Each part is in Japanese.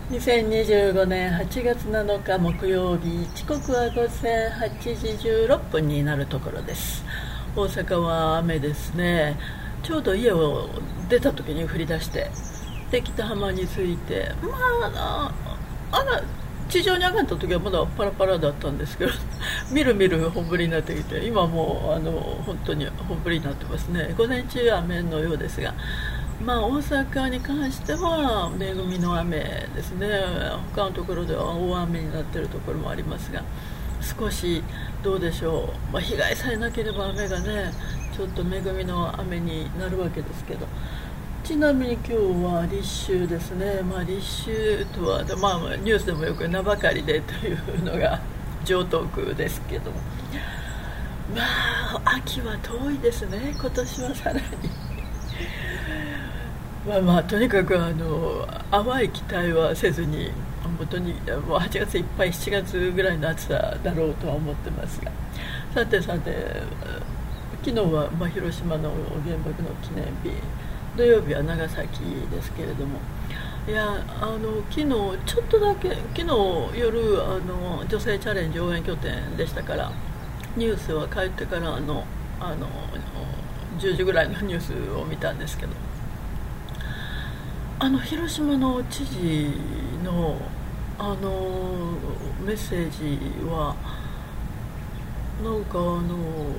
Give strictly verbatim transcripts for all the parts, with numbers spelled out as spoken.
にせんにじゅうごねんはちがつなのか木曜日、時刻はごぜんはちじじゅうろっぷんになるところです。大阪は雨ですね。ちょうど家を出た時に降り出して、で北浜に着いて、まああら地上に上がった時はまだパラパラだったんですけどみるみる本降りになってきて、今もうあの本当に本降りになってますね。午前中は雨のようですが、まあ、大阪に関しては恵みの雨ですね。他のところでは大雨になっているところもありますが、少しどうでしょう、まあ、被害さえなければ雨がねちょっと恵みの雨になるわけですけど、ちなみに今日は立秋ですね。まあ、立秋とは、まあ、ニュースでもよく名ばかりでというのが常套句ですけども、まあ秋は遠いですね、今年はさらにまあまあとにかくあの淡い期待はせずに、本当にもうはちがついっぱい、しちがつぐらいの暑さだろうとは思ってますが、さてさて、昨日は、まあ、広島の原爆の記念日、土曜日は長崎ですけれども、いやあの昨日ちょっとだけ、昨日夜あの女性チャレンジ応援拠点でしたから、ニュースは帰ってからあのあのじゅうじぐらいのニュースを見たんですけど、あの広島の知事のあのメッセージはなんかあの、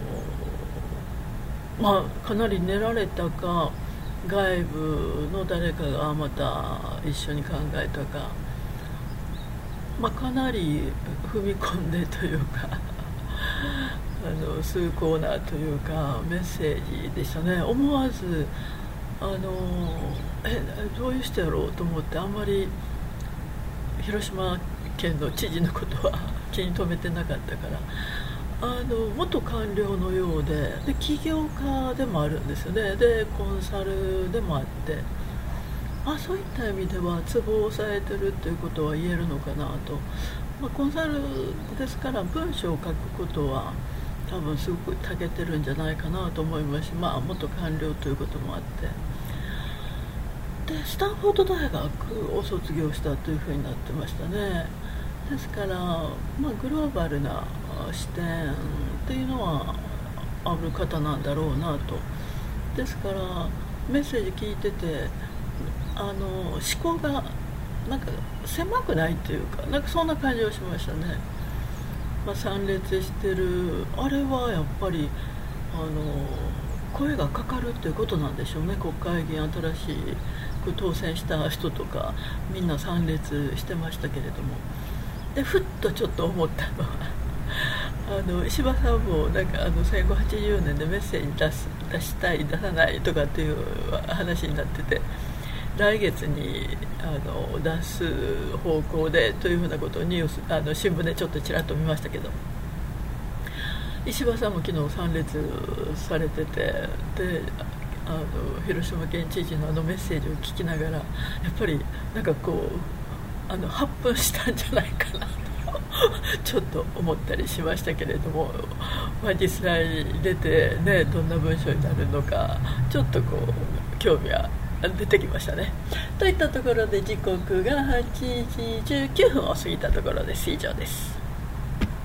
まあ、かなり練られたか、外部の誰かがまた一緒に考えたか、まあ、かなり踏み込んでというかあの崇高なというかメッセージでしたね。思わずあのえどういう人やろうと思って、あんまり広島県の知事のことは気に留めてなかったから、あの元官僚のよう で, で起業家でもあるんですよね。でコンサルでもあって、あそういった意味ではツボを押さえてるっていうことは言えるのかなと、まあ、コンサルですから文章を書くことは多分すごく長けてるんじゃないかなと思いますし、まあ、元官僚ということもあって、でスタンフォード大学を卒業したというふうになってましたね。ですから、まあ、グローバルな視点っていうのはある方なんだろうなと。ですからメッセージ聞いてて、あの思考がなんか狭くないというか、なんかそんな感じがしましたね。まあ、参列してるあれはやっぱりあの声がかかるっていうことなんでしょうね。国会議員新しい当選した人とかみんな参列してましたけれども、でふっとちょっと思ったのはあの石破さんもなんかあのせんごひゃくはちじゅうねんでメッセージ出す出したい出さないとかっていう話になってて、来月にあの出す方向でというふうなことをニュースあの新聞でちょっとちらっと見ましたけど、石破さんも昨日参列されてて、であの広島県知事のあのメッセージを聞きながら、やっぱりなんかこうあの発奮したんじゃないかなとちょっと思ったりしましたけれども、まあ、実際に出て、ね、どんな文章になるのかちょっとこう興味は出てきましたね。といったところで時刻がはちじじゅうきゅうふんを過ぎたところです。以上です。